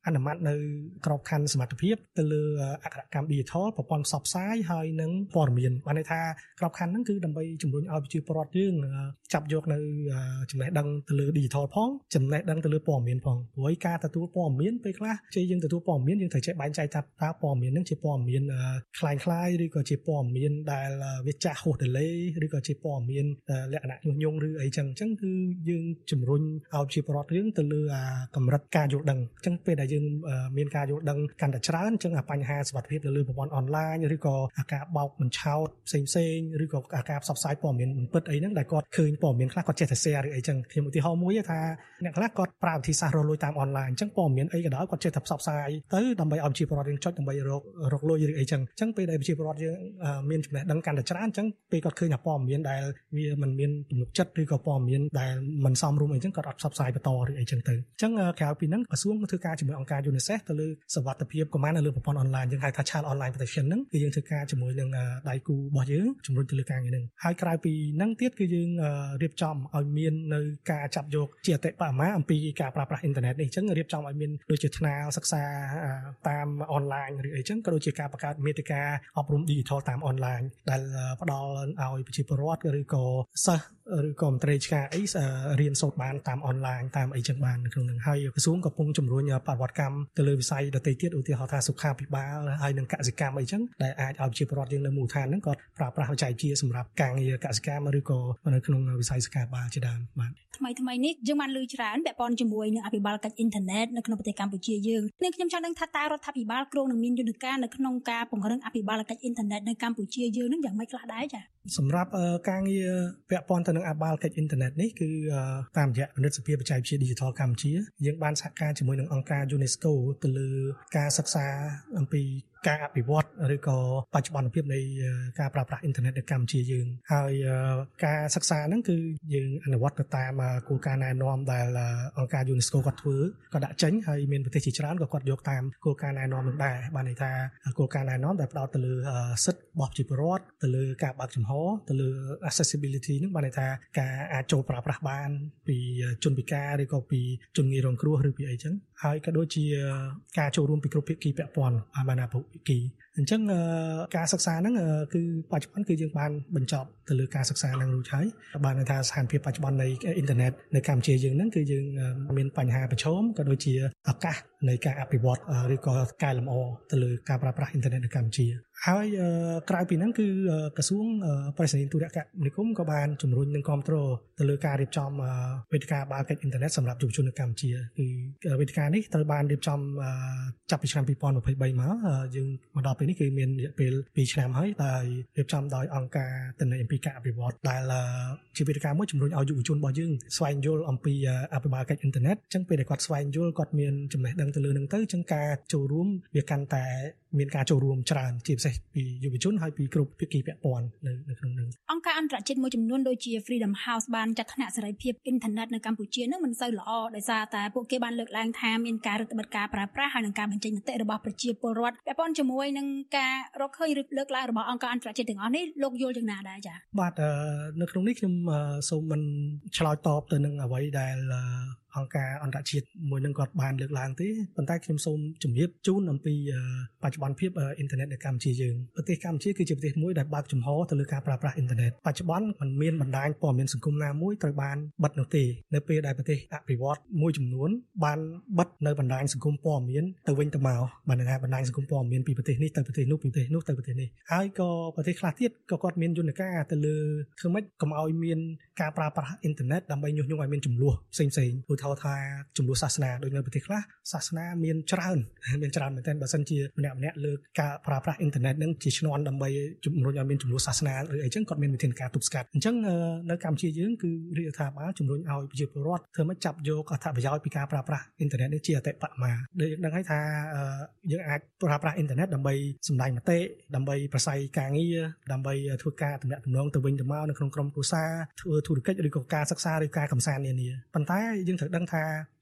អនុម័តនៅក្របខ័ណ្ឌសមត្ថភាពទៅលើអក្សរកម្ម digital ប្រព័ន្ធផ្សព្វផ្សាយហើយនឹងព័ត៌មានបានន័យថាក្របខ័ណ្ឌហ្នឹងគឺដើម្បីជំរុញឲ្យប្រជាពលរដ្ឋយើងចាប់យកនៅចំណេះដឹងទៅលើ digital ផងចំណេះដឹងទៅលើព័ត៌មានផងព្រោះការទទួលព័ត៌មានពេលខ្លះជាយើងទទួលព័ត៌មានយើងត្រូវចេះបែងចែកថាតើព័ត៌មានហ្នឹងជាព័ត៌មានคล้ายៗឬក៏ជាព័ត៌មានដែលវាចាស់ហួស delay ឬក៏ជាព័ត៌មានលក្ខណៈញុះញង់ឬអីចឹងគឺយើងជំរុញឲ្យប្រជាពលរដ្ឋយើងទៅលើកម្រិតការយល់ដឹងអញ្ចឹងពេលដែលយើងមានការយល់ដឹងកាន់តែច្រើនអញ្ចឹងបញ្ហាសុវត្ថិភាពនៅលើប្រព័ន្ធអនឡាញឬក៏ការបោកបញ្ឆោតផ្សេងឬក៏ការផ្សព្វផ្សាយព័ត៌មានពិតអីហ្នឹងដែលគាត់ឃើញព័ត៌មានខ្លះគាត់ចេះតែ share ឬអីចឹងខ្ញុំឧទាហរណ៍មួយថាអ្នកខ្លះគាត់ប្រើវិធីសាស្ត្ររកលុយតាមអនឡាញអញ្ចឹងព័ត៌មានអីក៏ដោយគាត់ចេះតែផ្សព្វផ្សាយទៅដើម្បីឲ្យប្រជាពលរដ្ឋយើងចុចដើម្បីរកលុយឬអីចឹងអញ្ចឹងពេលដែលប្រជាពលរដ្ឋយើងមានចំណេះដឹងកាន់តែច្រើនអញ្ចឹងពេលគាត់ឃើញថាព័ត៌មានដែលវាមិនមានទំនុកចិត្តឬក៏ព័ត៌មានដែលមិនសមរម្យអីចឹងគាត់អត់ផ្សព្វផ្សាយបន្តឬអីចឹងទៅអញ្ចឹងក្រៅពីហ្នឹងក្រសួងធ្វើការជាមួយអង្គការ UNICEF ទៅលើសុវត្ថិភាពកុមារនៅលើប្រព័ន្ធអនឡាញយើងហៅថា Child Online Protection ហ្នឹងគឺយើងធ្វើការជាមួយនឹងដៃគូរបស់យើងជំរុញទៅលើការងារហ្នឹងហើយក្រៅពីហ្នឹងទៀតគឺយើងរៀបចំឲ្យមាននៅការចាប់យកជាអតិបរមាអំពីការប្រើប្រាស់អ៊ីនធឺណិតនេះអញ្ចឹងរៀបចំឲ្យមានដូចជាថ្នាលសិក្សាតាមអនឡាញឬអីចឹងក៏ដូចជាការបង្កើតមាតិកាអប់រំ digital តាមអនឡាញដែលផ្ដល់ឲ្យប្រជាពលរដ្ឋឬក៏សិស្សឬក៏មន្ត្រីឆ្កាអីរៀនសូត្របានតាមអនឡាញតាមអីចឹងបាននៅក្នុងហ្នឹងហើយក្រសួងកំពុងជំរុញបដិវត្តកម្មទៅលើវិស័យដទៃទៀតឧទាហរណ៍ថាសុខាភិបាលហើយនឹងកសិកម្មអីចឹងដែលអាចឲ្យប្រជាពលរដ្ឋយើងនៅមូលដ្ឋានហ្នឹងគាត់ប្រើប្រាស់បច្ចេកវិទ្យាសម្រាប់ការងារកសិកម្មឬក៏នៅក្នុងវិស័យសុខាភិបាលជាដើមបាទថ្មីនេះយើងបានលើច្រើនពាក់ព័ន្ធជាមួយនឹងអភិបាលកិច្ចអ៊ីនធឺណិតនៅក្នុងប្រទេសកម្ពុជាយើងខ្ញុំចង់ដឹងថាតើរដ្ឋាភិបាលគ្រោងនឹងមានយន្តការនៅក្នុងការពង្រឹងអភិបាលកិច្ចអ៊ីនធឺណិតនៅកម្ពុជាយើងនឹងយ៉ាងម៉េចខ្លះដែរចា៎សម្រាប់ការងារពាក់ព័ន្ធទៅនឹងអភិបាលកិច្ចអ៊ីនធឺណិតនេះគឺតាមរយៈគណិតសភាបច្ចេកវិទ្យា Digital កម្ពុជាយើងបានសហការជាមួយនឹងអង្គការ UNESCO ទៅលើការសិក្សាអំពីការអភិវឌ្ឍឬក៏បច្ចុប្បន្នភាពនៃការប្រើប្រាស់អ៊ីនធឺណិតនៅកម្ពុជាយើងហើយការសិក្សាហ្នឹងគឺយើងអនុវត្តទៅតាមគោលការណ៍ណែនាំដែលអង្គការ UNESCO គាត់ធ្វើគាត់ដាក់ចេញហើយមានប្រទេសជាច្រើនក៏គាត់យកតាមគោលការណ៍ណែនាំនឹងដែរបានន័យថាគោលការណ៍ណែនាំដែលផ្ដោតទៅលើសិទ្ធិរបស់ប្រជាពលរដ្ឋទៅលើការបើកចំហទៅលើ accessibility ហ្នឹងបានន័យថាការអាចចូលប្រើប្រាស់បានពីជនពិការឬក៏ពីជនងាយរងគ្រោះឬពីអីចឹងហើយក៏ដូចជាការចូលរួមពីគ្រប់ភាគីពាក់ព័ន្ធបានណាភាគីអញ្ចឹងការសិក្សាហ្នឹងគឺបច្ចុប្បន្នគឺយើងបានបញ្ចប់ទៅលើការសិក្សាហ្នឹងរួចហើយបានន័យថាស្ថានភាពបច្ចុប្បន្ននៃអ៊ីនធឺណិតនៅកម្ពុជាយើងហ្នឹងគឺយើងមានបញ្ហាប្រឈមក៏ដូចជាឱកាសនៃការអភិវឌ្ឍឬក៏កែលម្អទៅលើការប្រើប្រាស់អ៊ីនធឺណិតនៅកម្ពុជាហើយក្រៅពីហ្នឹងគឺក្រសួងប្រធានាធិបតីទូរគមនាគមន៍ក៏បានជំរុញនិងគាំទ្រទៅលើការរៀបចំវេទិកាបើកកិច្ចអ៊ីនធឺណិតសម្រាប់យុវជននៅកម្ពុជាគឺវេទិកានេះត្រូវបានរៀបចំចាប់ពីឆ្នាំ2023មកយើងមកដល់ពេលនេះគឺមានរយៈពេល2ឆ្នាំហើយដែលរៀបចំដោយអង្គការទន្ទឹងអំពីការអភិវឌ្ឍដែលជាវេទិកាមួយជំរុញឲ្យយុវជនរបស់យើងស្វែងយល់អំពីអភិបាលកិច្ចអ៊ីនធឺណិតអញ្ចឹងពេលដែលគាត់ស្វែងយល់គាត់មានចំណេះដឹងទៅលើនឹងទៅអញ្ចឹងការចូលរួមវាកាន់តែមានការចូលរួមច្រើនជាពិសេសពីយុវជនហើយពីគ្រប់ភាគីពាក់ព័ន្ធនៅក្នុងនឹងអង្គការអន្តរជាតិមួយចំនួនដូចជា Freedom House បានចាត់ថ្នាក់សេរីភាពអ៊ីនធឺណិតនៅកម្ពុជានឹងមិនសូវល្អដោយសារតែពួកគេបានលើកឡើងថាមានការរឹតបន្តឹងការប្រើប្រាស់ហើយនឹងការបញ្ចេញមតិរបស់ប្រជាពលរដ្ឋពាក់ព័ន្ធជាមួយនឹងការរកឃើញឬលើកឡើងរបស់អង្គការអន្តរជាតិទាំងអស់នេះលោកយល់យ៉ាងណាដែរចា៎បាទនៅក្នុងនេះខ្ញុំសូមមិនឆ្លើយតបទៅនឹងអ្វីដែលអង្គការអន្តរជាតិមួយនឹងគាត់បានលើកឡើងទេប៉ុន្តែខ្ញុំសូមជម្រាបជូនអំពីបច្ចុប្បន្នភាពអ៊ីនធឺណិតនៅកម្ពុជាយើងប្រទេសកម្ពុជាគឺជាប្រទេសមួយដែលបើកចំហទៅលើការប្រើប្រាស់អ៊ីនធឺណិតបច្ចុប្បន្នมันមានបណ្ដាញព័ត៌មានសង្គមណាមួយត្រូវបានបិទនោះទេនៅពេលដែលប្រទេសអភិវឌ្ឍមួយចំនួនបានបិទនៅបណ្ដាញសង្គមព័ត៌មានទៅវិញទៅមកបានន័យថាបណ្ដាញសង្គមព័ត៌មានពីប្រទេសនេះទៅប្រទេសនោះពីប្រទេសនោះទៅប្រទេសនេះហើយក៏ប្រទេសខ្លះទៀតក៏គាត់មានយន្តការទៅលើធ្វើម៉េចកុំឲ្យមានការប្រើប្រាស់អ៊ីនធឺណិតដើម្បីញុះញង់ឲ្យមានចំនួនផ្សេងៗថាចំនួនសាសនាដូចនៅប្រទេសខ្លះសាសនាមានច្រើនមែនតើបើសិនជាម្នាក់លើកការប្រើប្រាស់អ៊ីនធឺណិតនឹងជាឈ្នន់ដើម្បីជំរុញឲ្យមានចំនួនសាសនាឬអីចឹងគាត់មានវិធានការទប់ស្កាត់អញ្ចឹងនៅកម្ពុជាយើងគឺរាជរដ្ឋាភិបាលជំរុញឲ្យប្រជាពលរដ្ឋធ្វើម៉េចចាប់យកអត្ថប្រយោជន៍ពីការប្រើប្រាស់អ៊ីនធឺណិតនេះជាអតិបរមាដូចយើងដឹងហើយថាយើងអាចប្រើប្រាស់អ៊ីនធឺណិតដើម្បីសម្ដែងមតិដើម្បីប្រស័យការងារដើម្បីធ្វើការទំនាក់ទំនងទៅវិញទៅមកនៅក្នុងក្រុមគ្រួសារធ្វើធុរកិច្ចឬក៏ការសិក្សាឬការកម្សាន្តនានាប៉ុន្តែយើងត្រូវដឹងថា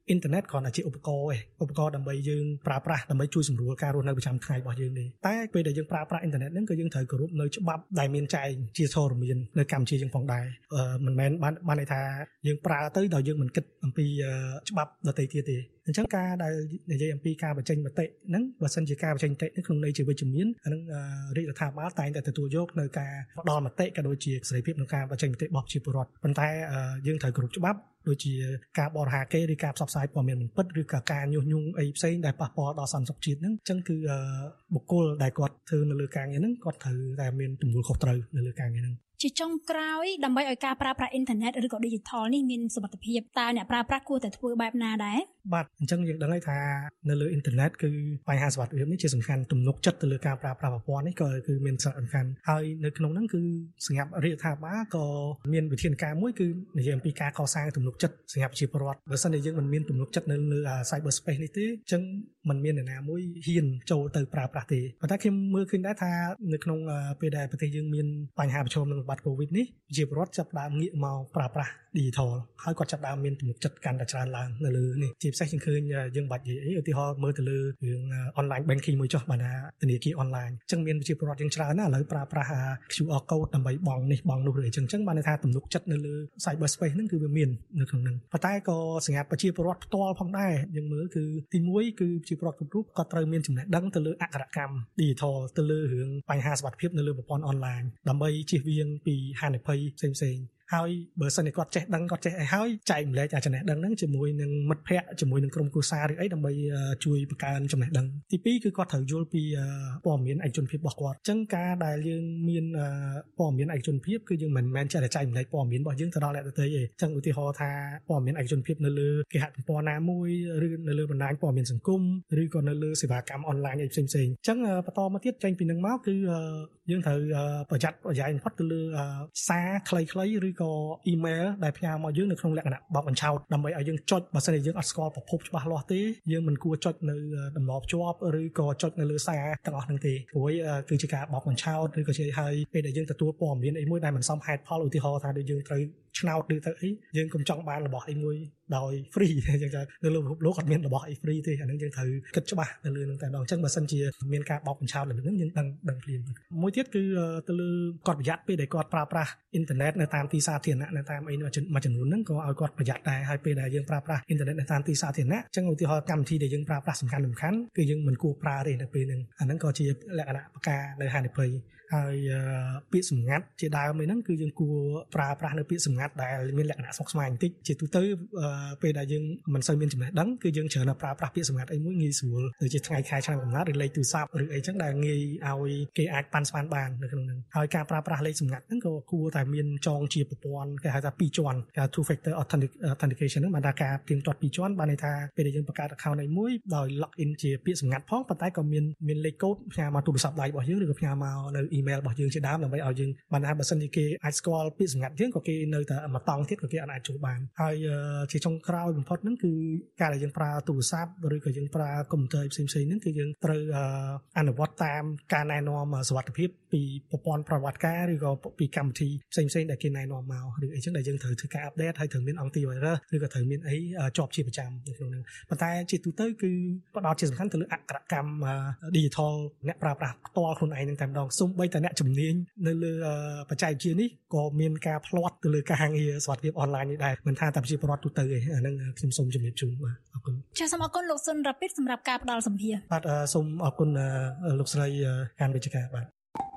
អ៊ីនធឺណិតគ្រាន់តែជាឧបករណ៍ឯងឧបករណ៍ដើម្បីយើងប្រើប្រាស់ដើម្បីជួយសម្រួលការរស់នៅប្រចាំថ្ងៃរបស់យើងទេតែពេលដែលយើងប្រើប្រាស់អ៊ីនធឺណិតហ្នឹងគឺយើងត្រូវគោរពនៅច្បាប់ដែលមានចែងជាធរមាននៅកម្ពុជាយើងផងដែរមិនមែនបានន័យថាយើងប្រើទៅដោយយើងមិនគិតអំពីច្បាប់ដទៃទៀតទេអញ្ចឹងការដែលនិយាយអំពីការបញ្ចេញមតិហ្នឹងបើសិនជាការបញ្ចេញមតិនេះក្នុងន័យជាវិជ្ជមានអានឹងរាជរដ្ឋាភិបាលតែងតែទទួលយកនៅការផ្ដល់មតិក៏ដូចជាសេរីភាពក្នុងការបញ្ចេញមតិរបស់ប្រជាពលរដ្ឋប៉ុន្តែយើងត្រូវគោរពច្បាប់ដូចជាការបរិហាគេឬការផ្សព្វផ្សាយព័ត៌មានមិនពិតឬក៏ការញុះញង់អីផ្សេងដែលប៉ះពាល់ដល់សន្តិសុខជាតិហ្នឹងអញ្ចឹងគឺបុគ្គលដែលគាត់ធ្វើនៅលើការងារហ្នឹងគាត់ត្រូវតែមានទំនួលខុសត្រូវនៅលើការងារហ្នឹងជាចុងក្រោយដើម្បីឲ្យការប្រើប្រាស់អ៊ីនធឺណិតឬក៏ digital នេះមានសុវត្ថិភាពតើអ្នកប្រើប្រាស់គួរតែធ្វើបែបណាដែរបាទអញ្ចឹងយើងដឹងហើយថានៅលើអ៊ីនធឺណិតគឺបញ្ហាសុវត្ថិភាពនេះជាសំខាន់ទំនុកចិត្តទៅលើការប្រើប្រាស់ប្រព័ន្ធនេះក៏គឺមានសារៈសំខាន់ហើយនៅក្នុងហ្នឹងគឺសម្រាប់រាជរដ្ឋាភិបាលក៏មានវិធានការមួយគឺនិយាយអំពីការកសាងទំនុកចិត្តសម្រាប់ប្រជាពលរដ្ឋបើមិនតែយើងមិនមានទំនុកចិត្តនៅលើ cyber space នេះទេអញ្ចឹងมันមាននរណាមួយហ៊ានចូលទៅប្រើប្រាស់ទេប៉ុន្តែខ្ញុំមើលឃើញដែរថានៅក្នុងពេលដែលប្រទេសយើងមានបញ្ហាប្រឈមនឹងវិបត្តិ COVID នេះប្រជាពលរដ្ឋចាប់ផ្ដើមងាកមកប្រើប្រាស់ digital ហើយគាត់ចាប់ផ្ដើមមានទំនុកចិត្តកាន់តែច្រើនឡើងនៅលើនេះជាពិសេសយើងឃើញយើងបាច់និយាយឧទាហរណ៍មើលទៅលើរឿង online banking មួយចុះបានថាធនាគារ online អញ្ចឹងមានប្រជាពលរដ្ឋយើងច្រើនណាស់ឥឡូវប្រើប្រាស់ QR code ដើម្បីបង់នេះបង់នោះឬអីចឹងបានន័យថាទំនុកចិត្តនៅលើ cyber space ហ្នឹងគឺវាមាននៅក្នុងហ្នឹងប៉ុន្តែក៏សម្រាប់ប្រជាពលរដ្ឋផ្ទាល់ផងដែរយើងមើលគឺទី1គឺប្រជាពលរដ្ឋគ្រប់រូបក៏ត្រូវមានចំណេះដឹងទៅលើអក្ខរកម្ម digital ទៅលើរឿងបញ្ហាសុវត្ថិភាពនៅលើប្រព័ន្ធ online ដើម្បីជៀសវាងពីហានិភ័យផ្សេងៗហើយបើសិនជាគាត់ចេះដឹងគាត់ចេះអីហើយចែកម្លែកចំណេះដឹងហ្នឹងជាមួយនឹងមិត្តភ័ក្តិជាមួយនឹងក្រុមគ្រួសារឬអីដើម្បីជួយបង្កើនចំណេះដឹងទី2គឺគាត់ត្រូវយល់ពីព័ត៌មានឯកជនភាពរបស់គាត់អញ្ចឹងការដែលយើងមានព័ត៌មានឯកជនភាពគឺយើងមិនមែនចេះតែចែកម្លែកព័ត៌មានរបស់យើងទៅដល់អ្នកដទៃទេអញ្ចឹងឧទាហរណ៍ថាព័ត៌មានឯកជនភាពនៅលើគេហទំព័រណាមួយឬនៅលើបណ្ដាញព័ត៌មានសង្គមឬក៏នៅលើសេវាកម្មអនឡាញអីផ្សេងៗអញ្ចឹងបន្តមកទៀតចេញពីនឹងមកគឺយើងត្រូវប្រយ័ត្នប្រយែងបំផុតទៅលើសារខ្លីៗឬក៏ email ដែលផ្ញើមកយើងនៅក្នុងលក្ខណៈបោកបញ្ឆោតដើម្បីឲ្យយើងចុចបើសិនជាយើងអត់ស្គាល់ប្រភពច្បាស់លាស់ទេយើងមិនគួរចុចនៅតំណភ្ជាប់ឬក៏ចុចនៅលើសារទាំងអស់ហ្នឹងទេព្រោះគឺជាការបោកបញ្ឆោតឬក៏ជាឲ្យពេលដែលយើងទទួលព័ត៌មានអីមួយដែលមិនសមហេតុផលឧទាហរណ៍ថាដូចយើងត្រូវឆ្នោតឬទៅអីយើងកុំចង់បានរបស់អីមួយដោយ free អញ្ចឹងថានៅលើលោកអត់មានរបស់អី free ទេអាហ្នឹងយើងត្រូវគិតច្បាស់ទៅលើនឹងតែម្ដងអញ្ចឹងបើសិនជាមានការបោកបញ្ឆោតលើនឹងយើងដឹងភ្លាមមួយទៀតគឺទៅលើគាត់ប្រយ័ត្នពេលដែលគាត់ប្រើប្រាស់អ៊ីនធឺណិតនៅតាមទីសាធារណៈនៅតាមអីមួយចំនួនហ្នឹងក៏ឲ្យគាត់ប្រយ័ត្នដែរហើយពេលដែលយើងប្រើប្រាស់អ៊ីនធឺណិតនៅតាមទីសាធារណៈអញ្ចឹងឧទាហរណ៍កម្មវិធីដែលយើងប្រើប្រាស់សំខាន់គឺយើងមិនគួរប្រើទេនៅពេលហ្នឹងអាហ្នឹងក៏ជាលក្ខណៈបង្ការនៅហានិភ័យហើយពាក្យសម្ងាត់ជាដើមហ្នឹងគឺយើងគួរប្រើប្រាស់នៅពាក្យសម្ងាត់ដែលមានលក្ខណៈស្មុគស្មាញបន្តិចជាទូទៅពេលដែលយើងមិនសូវមានចំណេះដឹងគឺយើងច្រើនប្រើប្រាស់ពាក្យសម្ងាត់អីមួយងាយស្រួលដូចជាថ្ងៃខែឆ្នាំកំណើតឬលេខទូរស័ព្ទឬអីចឹងដែលងាយឲ្យគេអាចប៉ាន់ស្មានបាននៅក្នុងហ្នឹងហើយការប្រើប្រាស់លេខសម្ងាត់ហ្នឹងក៏គួរតែមានចងជាប្រព័ន្ធគេហៅថា2ជាន់គេ two factor authentication ហ្នឹងបានថាការទៀងទាត់2ជាន់បានន័យថាពេលដែលយើងបង្កើត account អីមួយដោយ log in ជាពាក្យសម្ងាត់ផងប៉ុន្តែក៏មានលេខកូដផ្ញើមកទូរស័ព្ទដៃរបស់យើងឬក៏ផ្ញើមកនៅ email របស់យើងជាដើមដើម្បីឲ្យយើងបានថាបើសិនជាគេអាចស្គាល់ពាក្យសម្ងាត់យើងក៏គេនៅតែមួយតង់ទៀតក៏គេអាចចូលបានហើយជាចុងក្រោយបំផុតហ្នឹងគឺការដែលយើងប្រើទូរស័ព្ទឬក៏យើងប្រើកុំព្យូទ័រផ្សេងៗហ្នឹងគឺយើងត្រូវអនុវត្តតាមការណែនាំសុវត្ថិភាពពីប្រព័ន្ធប្រវត្តិការឬក៏ពីកម្មវិធីផ្សេងៗដែលគេណែនាំមកឬអីចឹងដែលយើងត្រូវធ្វើការអាប់ដេតហើយត្រូវមានអង់ទីវីរុសឬក៏ត្រូវមានអីជាប់ជាប្រចាំនៅក្នុងហ្នឹងប៉ុន្តែជាទូទៅគឺផ្ដោតជាសំខាន់ទៅលើអក្ខរកម្ម digital អ្នកប្រើប្រាស់ផ្ទាល់ខ្លួនឯងហ្នឹងតែម្ដងសូម្បីតែអ្នកជំនាញនៅលើបច្ចេកវិទ្យានេះក៏មានការផ្លាត់ទៅលើការងារសុវត្ថិភាពអនឡាញនេះដែរមិនថាតែប្រជាពលរដ្ឋទូទៅទេអាហ្នឹងខ្ញុំសូមជម្រាបជូនបាទអរគុណចាសសូមអរគុណលោកសុនរ៉ាពីតសម្រាប់ការផ្ដល់សម្ភារបាទសូមអរគុណលោកស្រីកាន់វិជ្ជការបាទ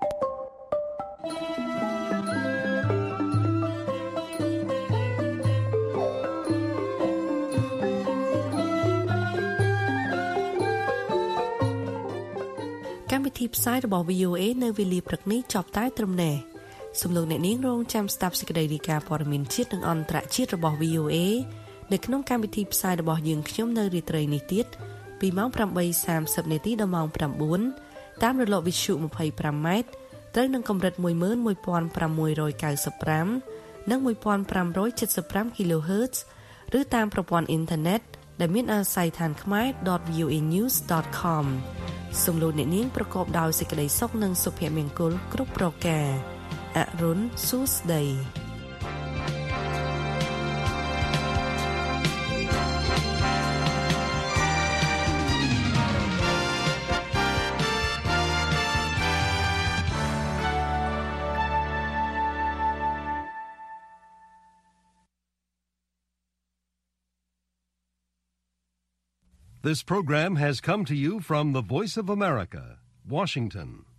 កម្មវិធីផ្សាយរបស់ VOA នៅវេលាព្រឹកនេះចប់តែត្រឹមនេះសូមលោកអ្នកនាងរងចាំស្ដាប់សេចក្តីរាយការណ៍ព័ត៌មានជាតិនិងអន្តរជាតិរបស់ VOA នៅក្នុងកម្មវិធីផ្សាយរបស់យើងខ្ញុំនៅរាត្រីនេះទៀតពីម៉ោង 8:30 នាទីដល់ម៉ោង 9 តាមរលកវិទ្យុ 25 ម៉ែត្រត្រូវនឹងកម្រិត 11695 និង 1575 kHz ឬតាមប្រព័ន្ធអ៊ីនធឺណិតដែលមានអាស័យដ្ឋានខ្មែរ .voanews.com សូមលោកអ្នកនាងប្រកបដោយសេចក្តីសុខនិងសុភមង្គលគ្រប់ប្រការអរុនសួស្តី This program has come to you from the Voice of America, Washington.